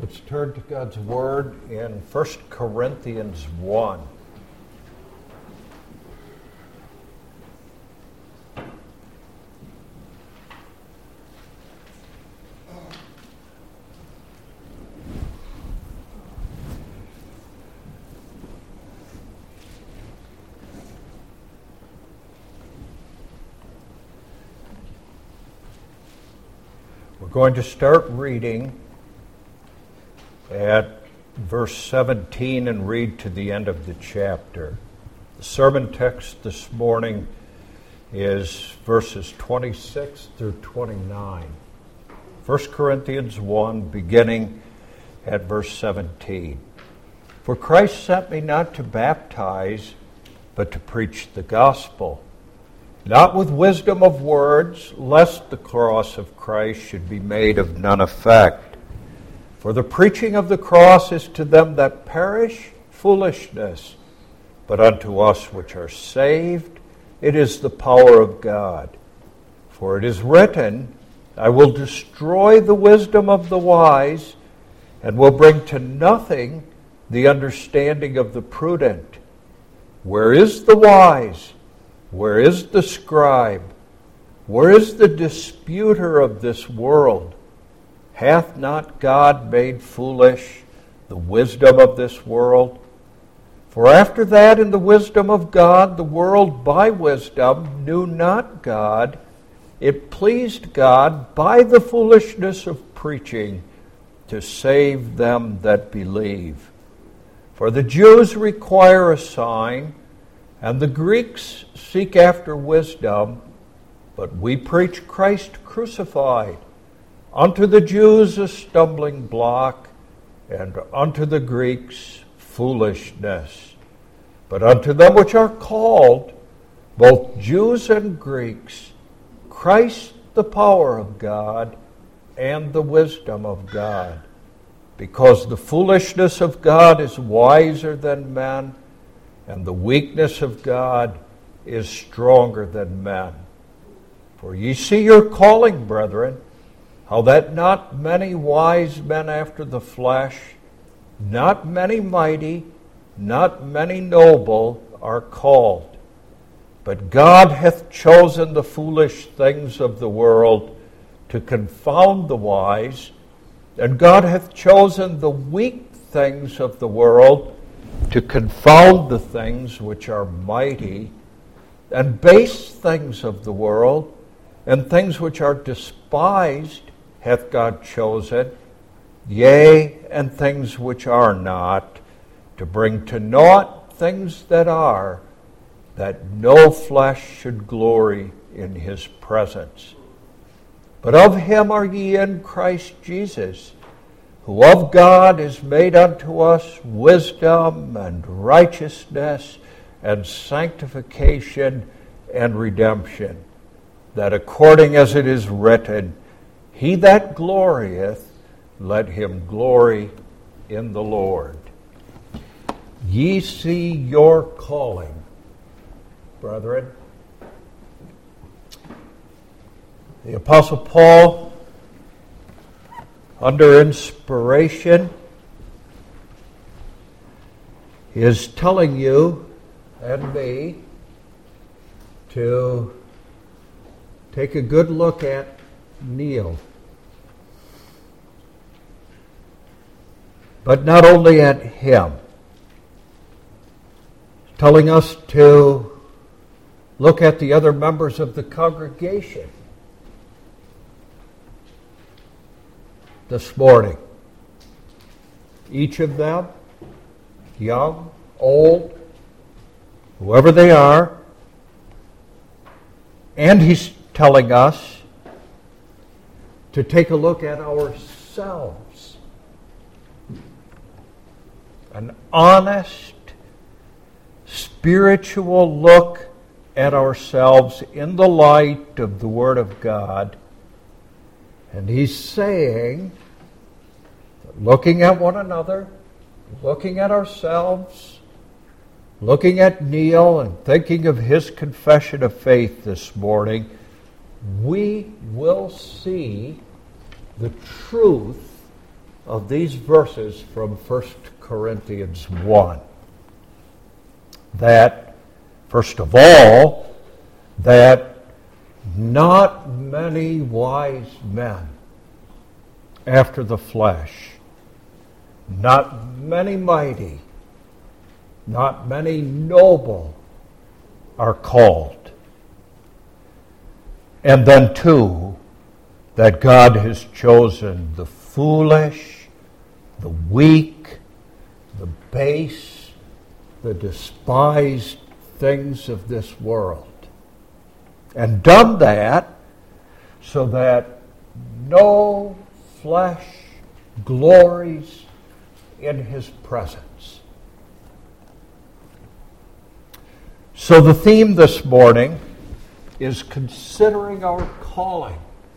Let's turn to God's Word in 1 Corinthians 1. We're going to start reading at verse 17 and read to the end of the chapter. The sermon text this morning is verses 26 through 29. 1 Corinthians 1, beginning at verse 17. For Christ sent me not to baptize, but to preach the gospel, not with wisdom of words, lest the cross of Christ should be made of none effect. For the preaching of the cross is to them that perish foolishness, but unto us which are saved it is the power of God. For it is written, I will destroy the wisdom of the wise, and will bring to nothing the understanding of the prudent. Where is the wise? Where is the scribe? Where is the disputer of this world? Hath not God made foolish the wisdom of this world? For after that, in the wisdom of God, the world by wisdom knew not God. It pleased God by the foolishness of preaching to save them that believe. For the Jews require a sign, and the Greeks seek after wisdom, but we preach Christ crucified, unto the Jews a stumbling block, and unto the Greeks foolishness. But unto them which are called, both Jews and Greeks, Christ the power of God and the wisdom of God. Because the foolishness of God is wiser than men, and the weakness of God is stronger than men. For ye see your calling, brethren, how that not many wise men after the flesh, not many mighty, not many noble are called. But God hath chosen the foolish things of the world to confound the wise, and God hath chosen the weak things of the world to confound the things which are mighty, and base things of the world, and things which are despised hath God chosen, yea, and things which are not, to bring to naught things that are, that no flesh should glory in his presence. But of him are ye in Christ Jesus, who of God is made unto us wisdom and righteousness and sanctification and redemption, that according as it is written, he that glorieth, let him glory in the Lord. Ye see your calling, brethren. The Apostle Paul, under inspiration, is telling you and me to take a good look at Neil. But not only at him. Telling us to look at the other members of the congregation this morning. Each of them, young, old, whoever they are. And he's telling us to take a look at ourselves. An honest, spiritual look at ourselves in the light of the Word of God. And he's saying, looking at one another, looking at ourselves, looking at Neil and thinking of his confession of faith this morning, we will see the truth of these verses from 1 Corinthians 1. That, first of all, that not many wise men after the flesh, not many mighty, not many noble are called. And then, two, that God has chosen the foolish, the weak, the base, the despised things of this world, and done that so that no flesh glories in his presence. So the theme this morning is considering our calling.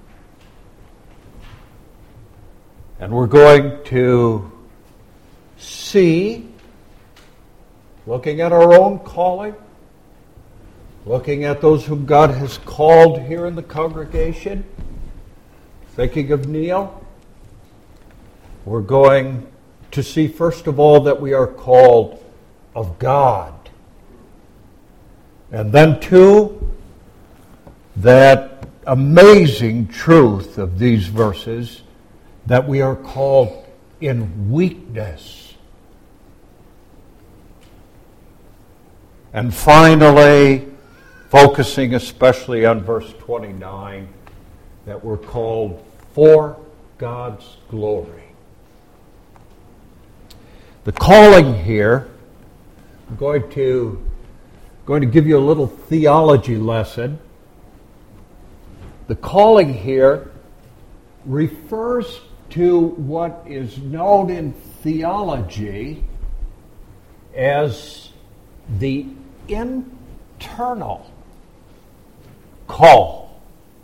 And we're going to see, looking at our own calling, looking at those whom God has called here in the congregation, thinking of Neil, we're going to see, first of all, that we are called of God. And then, two, that amazing truth of these verses, that we are called in weakness. And finally, focusing especially on verse 29, that we're called for God's glory. The calling here, I'm going to give you a little theology lesson. The calling here refers to what is known in theology as the internal call,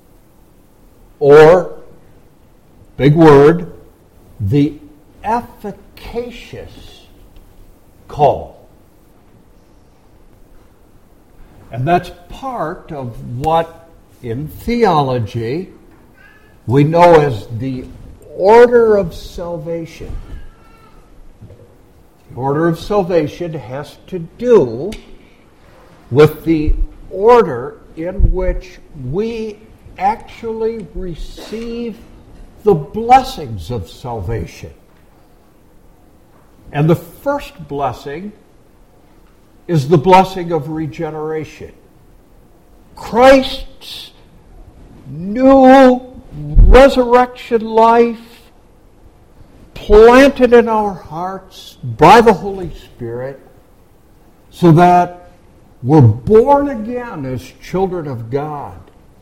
or, big word, the efficacious call. And that's part of what in theology we know as the order of salvation. The order of salvation has to do with the order in which we actually receive the blessings of salvation. And the first blessing is the blessing of regeneration. Christ's new resurrection life planted in our hearts by the Holy Spirit so that we're born again as children of God.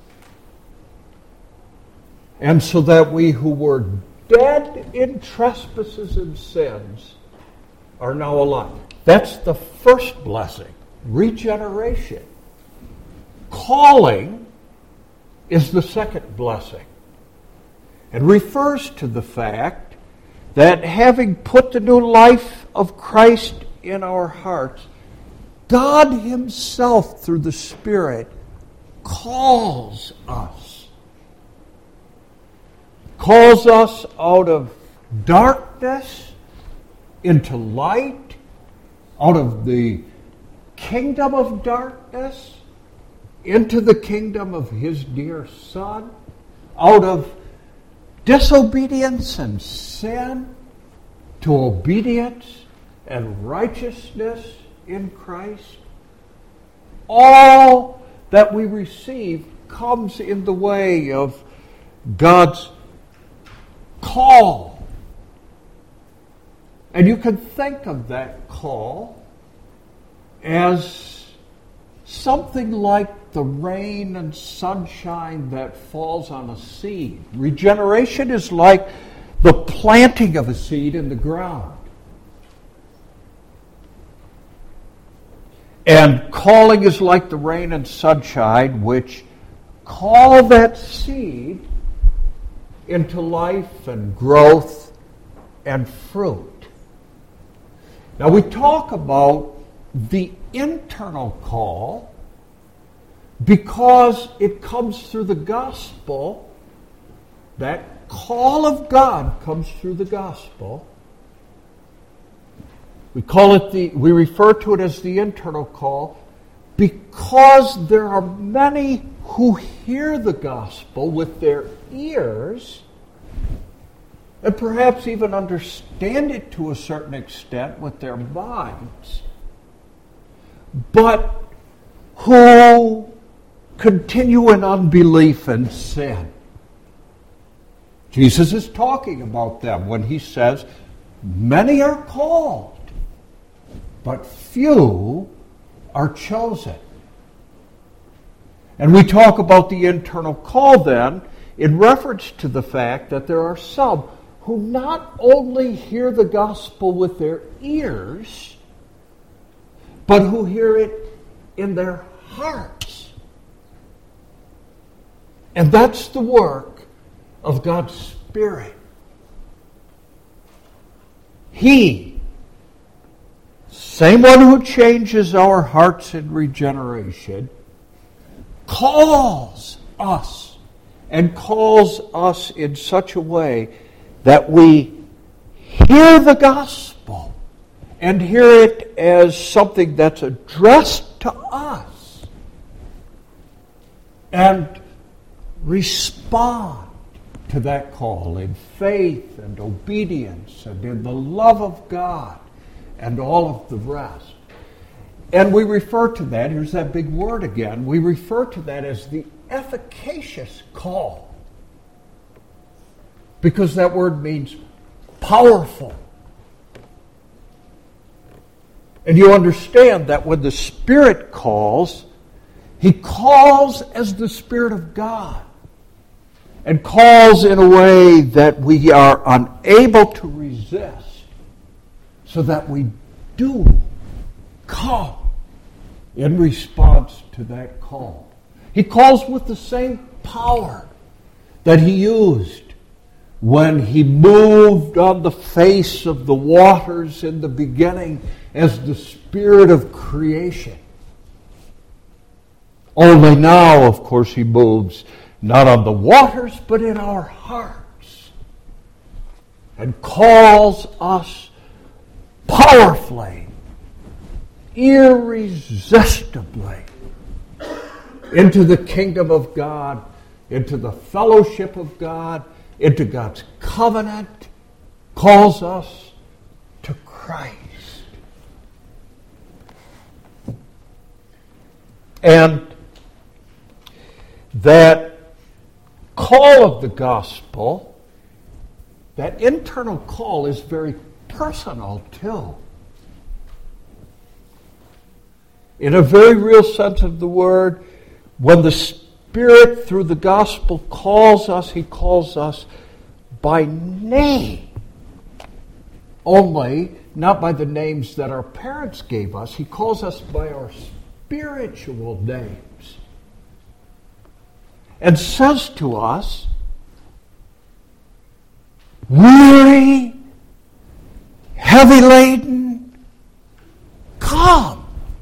And so that we who were dead in trespasses and sins are now alive. That's the first blessing, regeneration. Calling is the second blessing. It refers to the fact that having put the new life of Christ in our hearts, God Himself, through the Spirit, calls us. Calls us out of darkness into light, out of the kingdom of darkness into the kingdom of His dear Son, out of disobedience and sin to obedience and righteousness in Christ. All that we receive comes in the way of God's call. And you can think of that call as something like the rain and sunshine that falls on a seed. Regeneration is like the planting of a seed in the ground. And calling is like the rain and sunshine, which call that seed into life and growth and fruit. Now we talk about the internal call because it comes through the gospel, that call of God comes through the gospel. We refer to it as the internal call because there are many who hear the gospel with their ears and perhaps even understand it to a certain extent with their minds, but who continue in unbelief and sin. Jesus is talking about them when he says, many are called, but few are chosen. And we talk about the internal call then in reference to the fact that there are some who not only hear the gospel with their ears, but who hear it in their hearts. And that's the work of God's Spirit. He, same one who changes our hearts in regeneration, calls us and calls us in such a way that we hear the gospel and hear it as something that's addressed to us and respond to that call in faith and obedience and in the love of God and all of the rest. And we refer to that, here's that big word again, we refer to that as the efficacious call. Because that word means powerful. And you understand that when the Spirit calls, He calls as the Spirit of God. And calls in a way that we are unable to resist, so that we do come in response to that call. He calls with the same power that He used when He moved on the face of the waters in the beginning as the Spirit of creation. Only now, of course, He moves not on the waters, but in our hearts, and calls us powerfully, irresistibly, into the kingdom of God, into the fellowship of God, into God's covenant, calls us to Christ. And that call of the gospel, that internal call, is very personal too. In a very real sense of the word, when the Spirit through the gospel calls us, He calls us by name. Only not by the names that our parents gave us. He calls us by our spiritual names. And says to us, weary, heavy laden, come.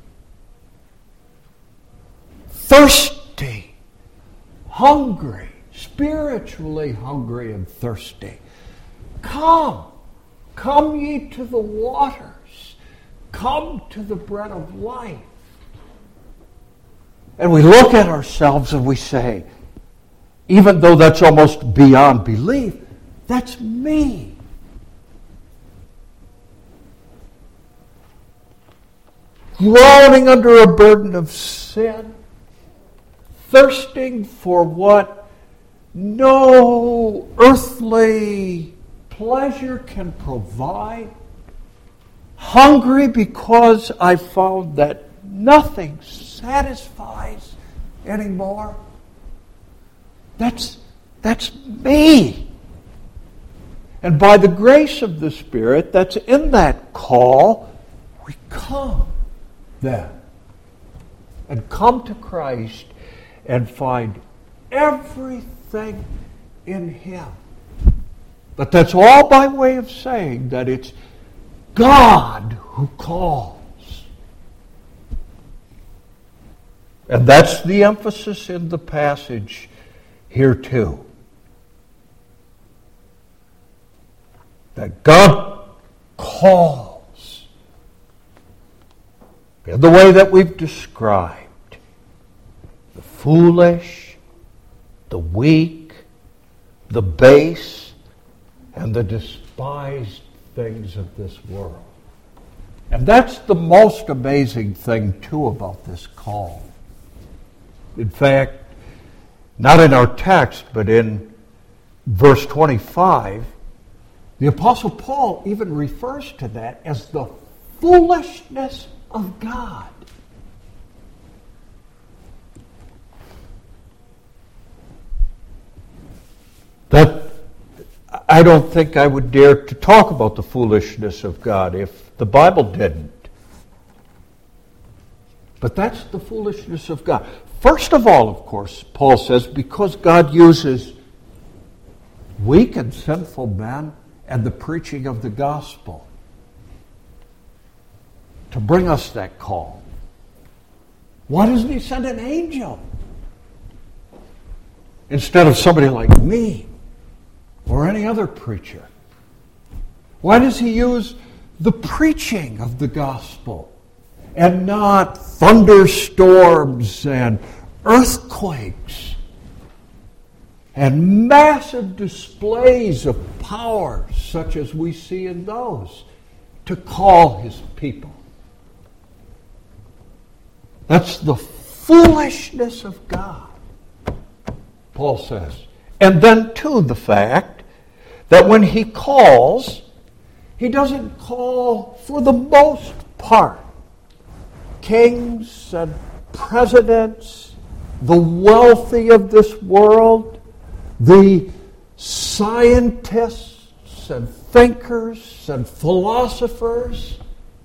Thirsty, hungry, spiritually hungry and thirsty. Come ye to the waters. Come to the bread of life. And we look at ourselves and we say, even though that's almost beyond belief, that's me. Groaning under a burden of sin, thirsting for what no earthly pleasure can provide, hungry because I found that nothing satisfies anymore. That's me. And by the grace of the Spirit that's in that call, we come then and come to Christ and find everything in Him. But that's all by way of saying that it's God who calls. And that's the emphasis in the passage here too. that God calls in the way that we've described the foolish, the weak, the base, and the despised things of this world. And that's the most amazing thing, too, about this call. In fact, not in our text, but in verse 25, the Apostle Paul even refers to that as the foolishness of God. That I don't think I would dare to talk about the foolishness of God if the Bible didn't. But that's the foolishness of God. First of all, of course, Paul says, because God uses weak and sinful men and the preaching of the gospel to bring us that call. Why doesn't he send an angel instead of somebody like me or any other preacher? Why does he use the preaching of the gospel and not thunderstorms and earthquakes and massive displays of power such as we see in those to call his people? That's the foolishness of God, Paul says. And then, too, the fact that when he calls, he doesn't call, for the most part, kings and presidents, the wealthy of this world, the scientists and thinkers and philosophers.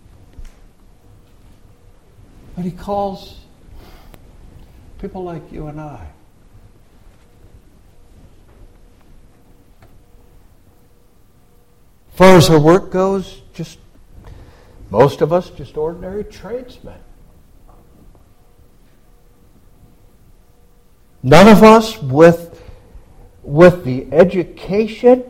But he calls people like you and I. As far as our work goes, most of us just ordinary tradesmen. None of us with the education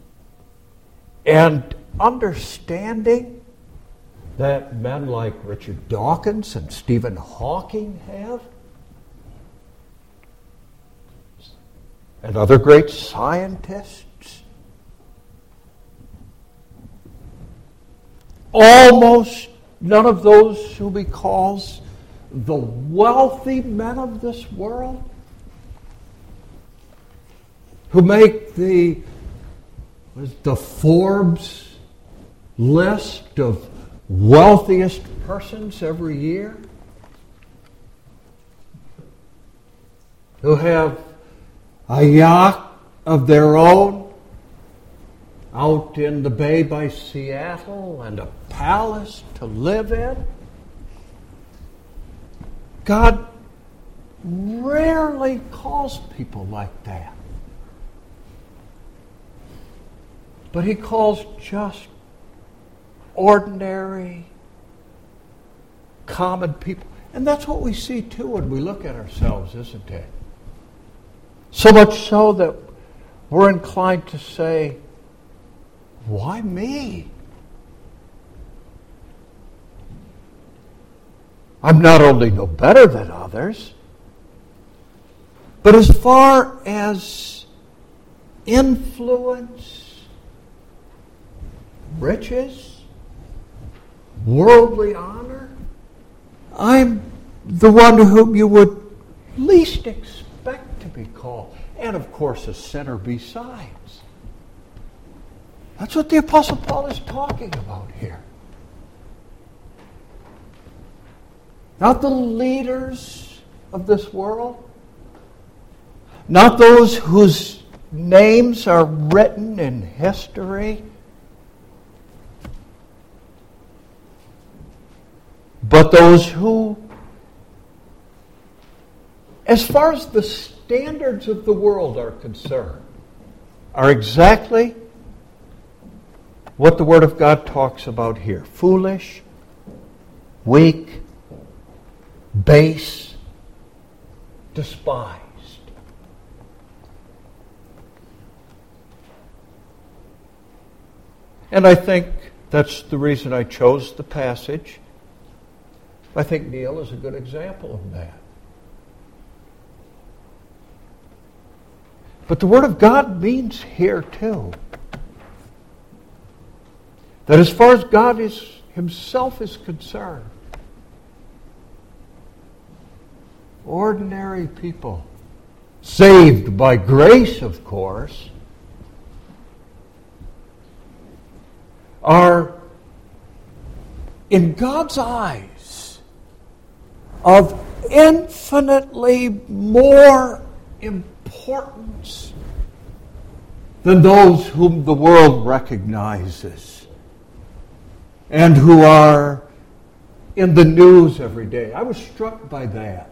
and understanding that men like Richard Dawkins and Stephen Hawking have, and other great scientists. Almost none of those whom he calls the wealthy men of this world, who make the Forbes list of wealthiest persons every year, who have a yacht of their own out in the bay by Seattle and a palace to live in. God rarely calls people like that. But he calls just ordinary, common people. And that's what we see too when we look at ourselves, isn't it? So much so that we're inclined to say, why me? I'm not only no better than others, but as far as influence, riches, worldly honor, I'm the one to whom you would least expect to be called. And of course, a sinner besides. That's what the Apostle Paul is talking about here. Not the leaders of this world, not those whose names are written in history, but those who, as far as the standards of the world are concerned, are exactly what the Word of God talks about here. Foolish, weak, base, despised. And I think that's the reason I chose the passage. I think Neil is a good example of that. But the Word of God means here too that as far as God Himself is concerned, ordinary people, saved by grace, of course, are, in God's eyes, of infinitely more importance than those whom the world recognizes and who are in the news every day. I was struck by that.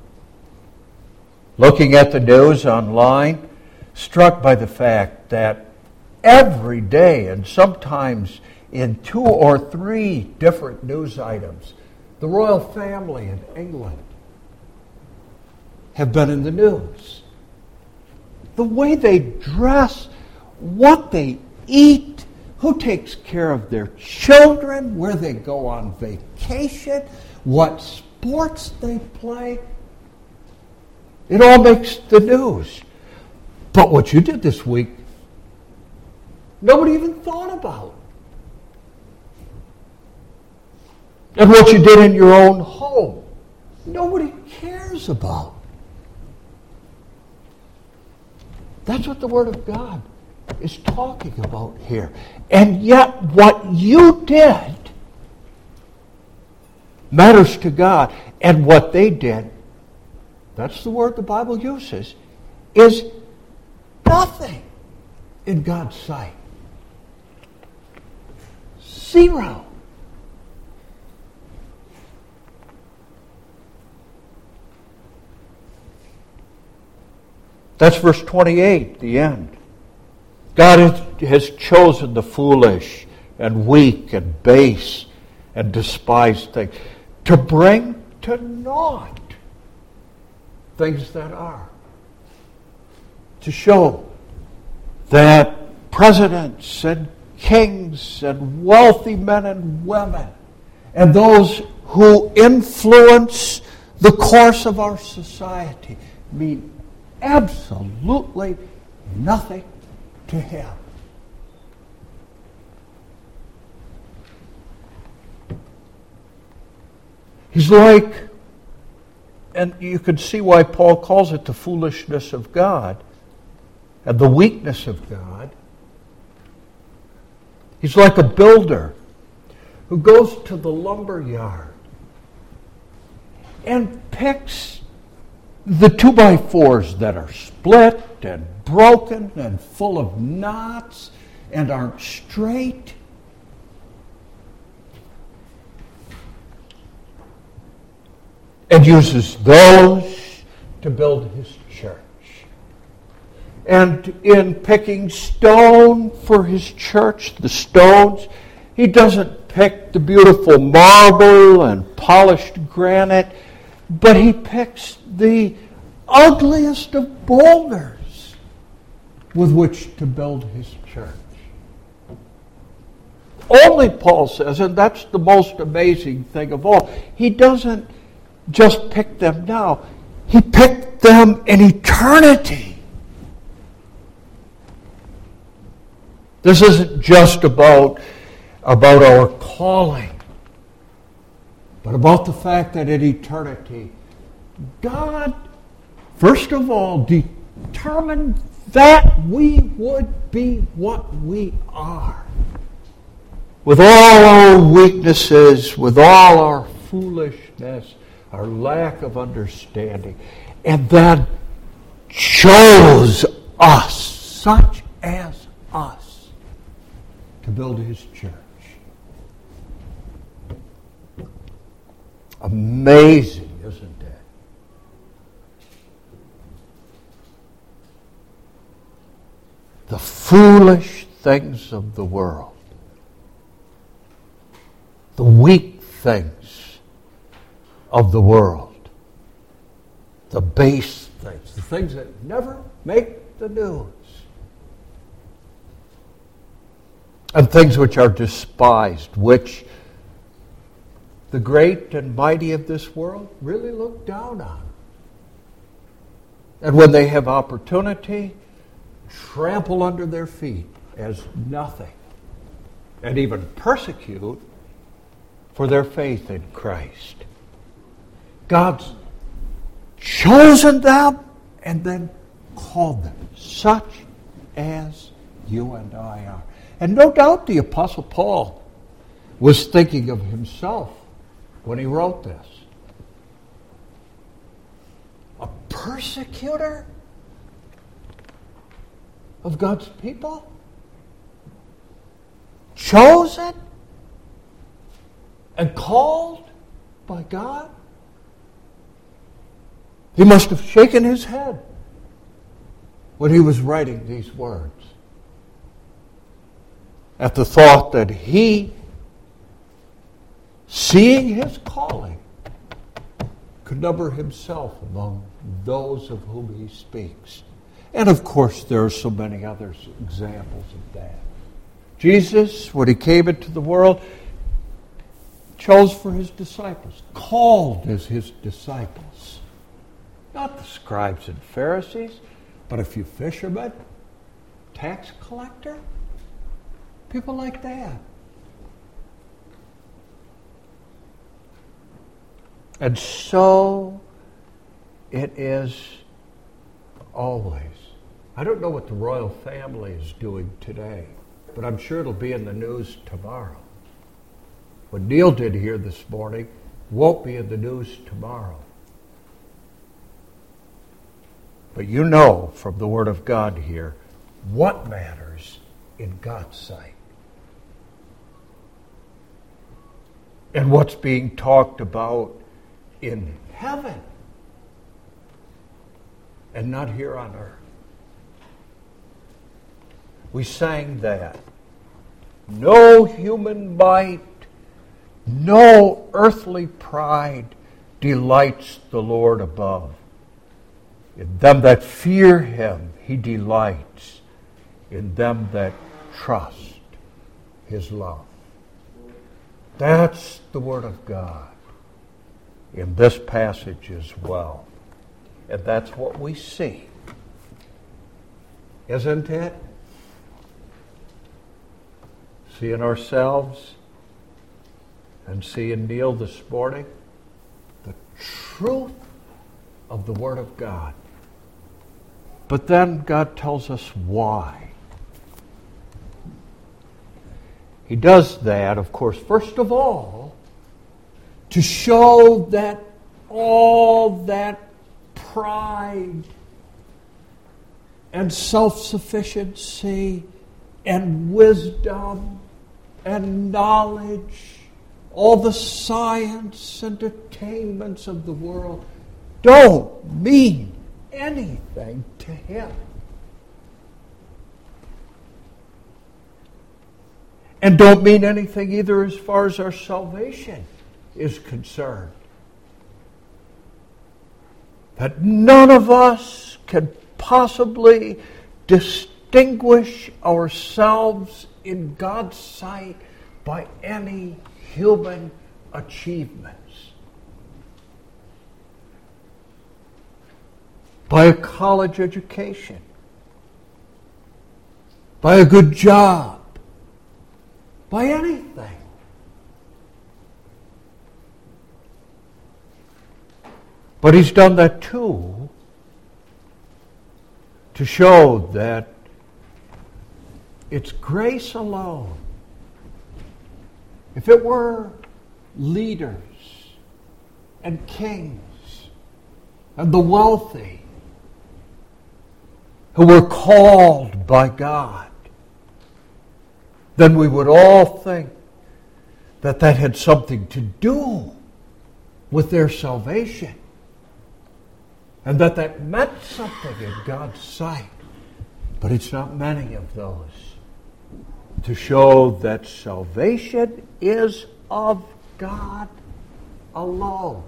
Looking at the news online, struck by the fact that every day, and sometimes in 2 or 3 different news items, the royal family in England have been in the news. The way they dress, what they eat, who takes care of their children, where they go on vacation, what sports they play. It all makes the news. But what you did this week, nobody even thought about. And what you did in your own home, nobody cares about. That's what the Word of God is talking about here. And yet what you did matters to God. And what they did, that's the word the Bible uses, is nothing in God's sight. 0. That's verse 28, the end. God has chosen the foolish and weak and base and despised things to bring to naught things that are. To show that presidents and kings and wealthy men and women and those who influence the course of our society mean absolutely nothing to Him. He's like, and you can see why Paul calls it the foolishness of God and the weakness of God. He's like a builder who goes to the lumber yard and picks the 2x4s that are split and broken and full of knots and aren't straight. And uses those to build his church. And in picking stone for his church, the stones, he doesn't pick the beautiful marble and polished granite, but he picks the ugliest of boulders with which to build his church. Only, Paul says, and that's the most amazing thing of all, he doesn't just pick them now. He picked them in eternity. This isn't just about our calling, but about the fact that in eternity, God, first of all, determined that we would be what we are. With all our weaknesses, with all our foolishness, our lack of understanding, and then chose us, such as us, to build his church. Amazing, isn't it? The foolish things of the world, the weak things of the world, the base things, the things that never make the news. and things which are despised, which the great and mighty of this world really look down on. And when they have opportunity, trample under their feet as nothing, and even persecute for their faith in Christ. God's chosen them and then called them, such as you and I are. And no doubt the Apostle Paul was thinking of himself when he wrote this. A persecutor of God's people? Chosen and called by God? He must have shaken his head when he was writing these words at the thought that he, seeing his calling, could number himself among those of whom he speaks. And of course, there are so many other examples of that. Jesus, when he came into the world, chose for his disciples, called as his disciples. Not the scribes and Pharisees, but a few fishermen, tax collector, people like that. And so it is always. I don't know what the royal family is doing today, but I'm sure it'll be in the news tomorrow. What Neil did here this morning won't be in the news tomorrow. But you know from the Word of God here what matters in God's sight. And what's being talked about in heaven and not here on earth. We sang that. No human might, no earthly pride delights the Lord above. In them that fear him, he delights. In them that trust his love. That's the Word of God in this passage as well. And that's what we see. Isn't it? Seeing ourselves and seeing Neil this morning, the truth of the Word of God. But then God tells us why. He does that, of course, first of all, to show that all that pride and self-sufficiency and wisdom and knowledge, all the science and attainments of the world don't mean anything to him. And don't mean anything either as far as our salvation is concerned. That none of us can possibly distinguish ourselves in God's sight by any human achievements. By a college education. By a good job. By anything. But he's done that too to show that it's grace alone. If it were leaders and kings and the wealthy who were called by God, then we would all think that that had something to do with their salvation. And that that meant something in God's sight. But it's not many of those. To show that salvation is of God alone.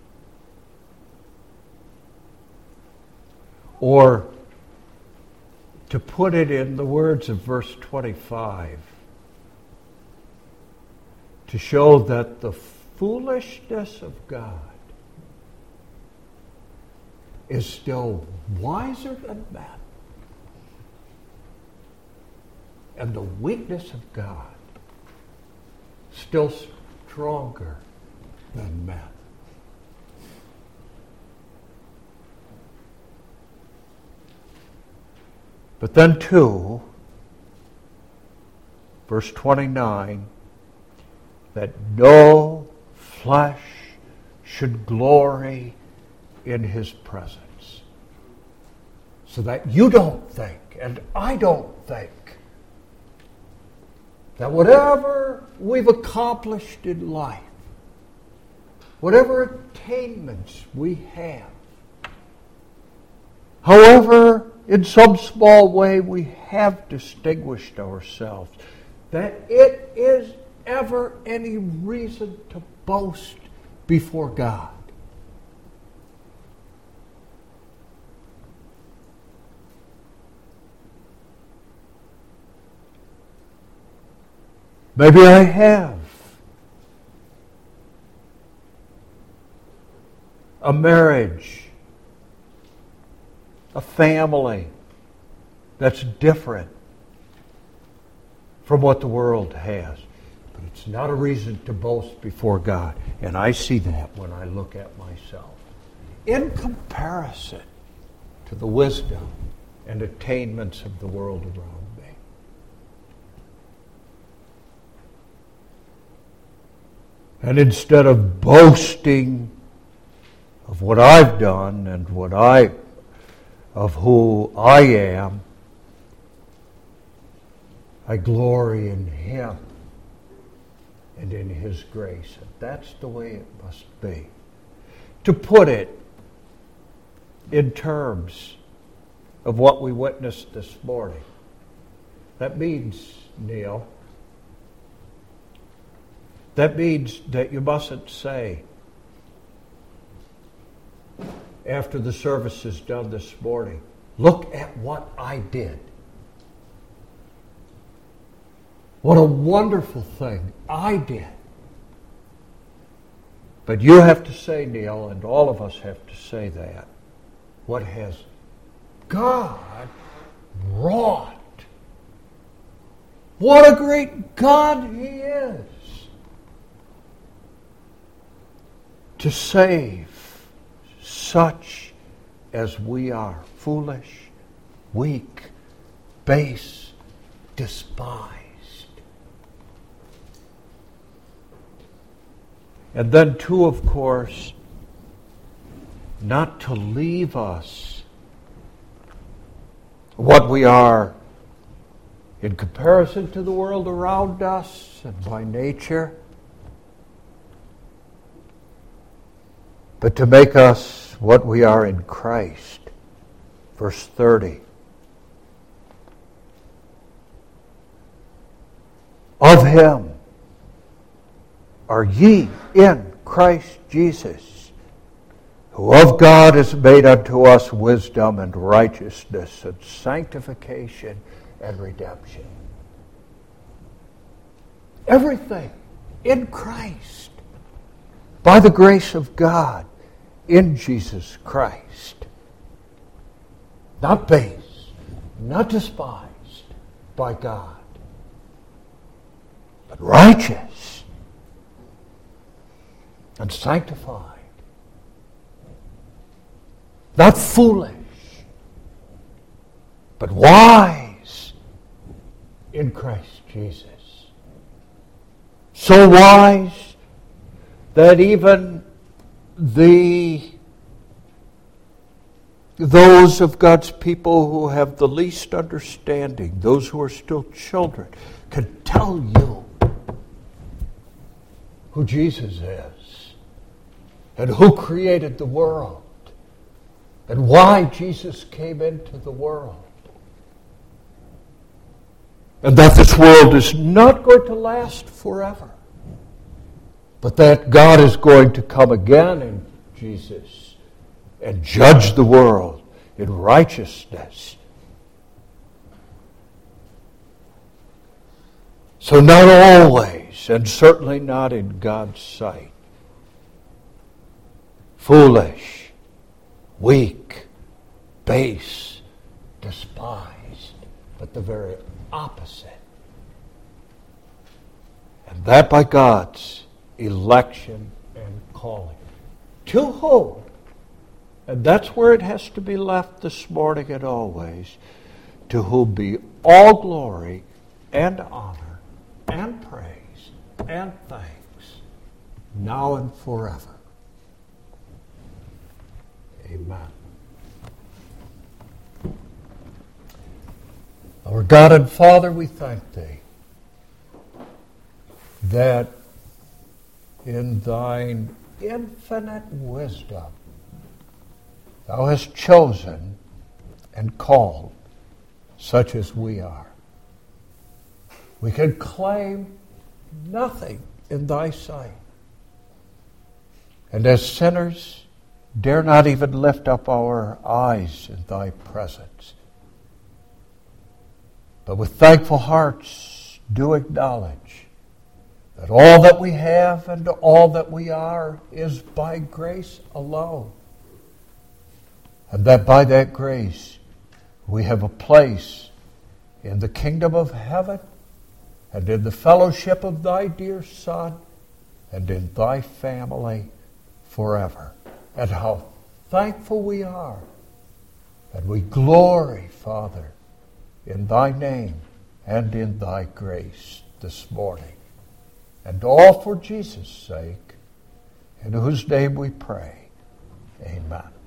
Or to put it in the words of verse 25, to show that the foolishness of God is still wiser than man, and the weakness of God still stronger than man. But then too, verse 29, that no flesh should glory in his presence. So that you don't think, and I don't think, that whatever we've accomplished in life, whatever attainments we have, however in some small way we have distinguished ourselves, that it is ever any reason to boast before God. Maybe I have a marriage, a family that's different from what the world has. But it's not a reason to boast before God. And I see that when I look at myself. In comparison to the wisdom and attainments of the world around me. And instead of boasting of what I've done and of who I am, I glory in Him and in His grace. And that's the way it must be. To put it in terms of what we witnessed this morning, that means, Neil, that means that you mustn't say, after the service is done this morning, look at what I did. What a wonderful thing I did. But you have to say, Neil, and all of us have to say that, what has God wrought? What a great God He is to save such as we are, foolish, weak, base, despised. And then too, of course, not to leave us what we are in comparison to the world around us and by nature, but to make us what we are in Christ. Verse 30. Of Him are ye in Christ Jesus, who of God is made unto us wisdom and righteousness and sanctification and redemption. Everything in Christ, by the grace of God, in Jesus Christ. Not base, not despised by God, but righteous and sanctified. Not foolish, but wise in Christ Jesus. So wise that even those of God's people who have the least understanding, those who are still children, can tell you who Jesus is and who created the world and why Jesus came into the world. And that this world is not going to last forever, but that God is going to come again in Jesus and judge the world in righteousness So not always, and certainly not in God's sight, foolish, weak, base, despised, but the very opposite. And that by God's election and calling. To whom? And that's where it has to be left this morning and always. To whom be all glory and honor and praise and thanks, now and forever. Amen. Our God and Father, we thank Thee that in Thine infinite wisdom Thou hast chosen and called such as we are. We can claim nothing in Thy sight. And as sinners, dare not even lift up our eyes in Thy presence. But with thankful hearts do acknowledge that all that we have and all that we are is by grace alone. And that by that grace we have a place in the kingdom of heaven and in the fellowship of Thy dear Son and in Thy family forever. And how thankful we are. And we glory, Father, in Thy name and in Thy grace this morning. And all for Jesus' sake, in whose name we pray. Amen.